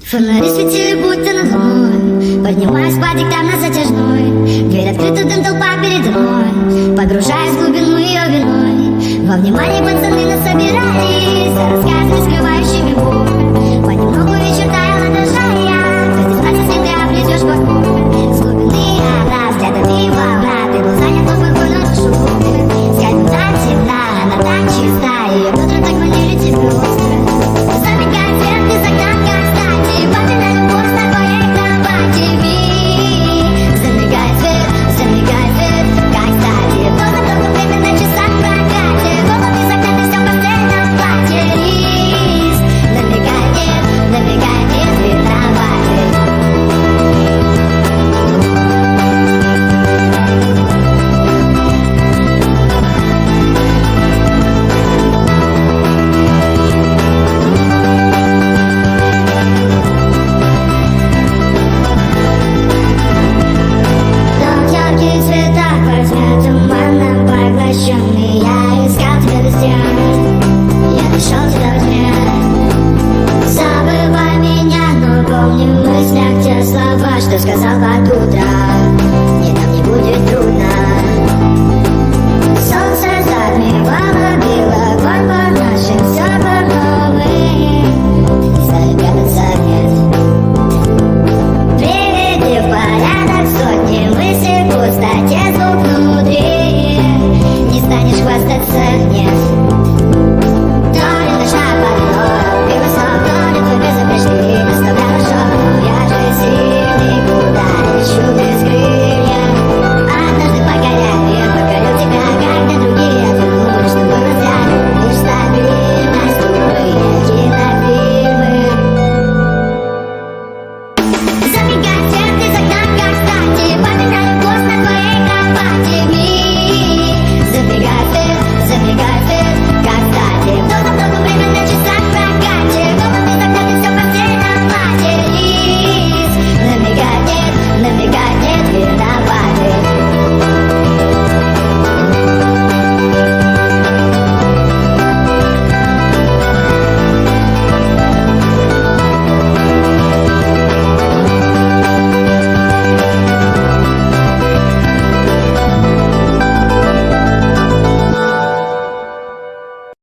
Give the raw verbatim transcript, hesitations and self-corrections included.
Фонари светили будто над луной. Поднимаюсь по диктам на затяжной. Дверь открыта, дым, толпа передо мной. Погружаюсь в глубину ее виной. Во внимание пацаны насобирались за рассказами, скрывающими боль. Понемногу вечер таял, отражая. Каждый платье следы облетешь вокруг. С глубины она взглядами волна. Ты был занят, но похож на душу. Скажем, так темна, она так чиста. Ее бедра так манили тебе остро. Замигает свет, ты загнан, как кстати. Папина любовь с тобой и кровати. Замигает свет, замигает свет, как кстати. Поздно долго время на часах прокате. Голову из окна, ты все в постельном платье. Лист намигает, нет, намигает, нет, вид кровати. Дом ярких цветах возьмет туманом поглощенный. Я искал тебя везде, я нашел тебя во тьме. Забывай меня, но помни в мыслях те слова, что сказал под утро.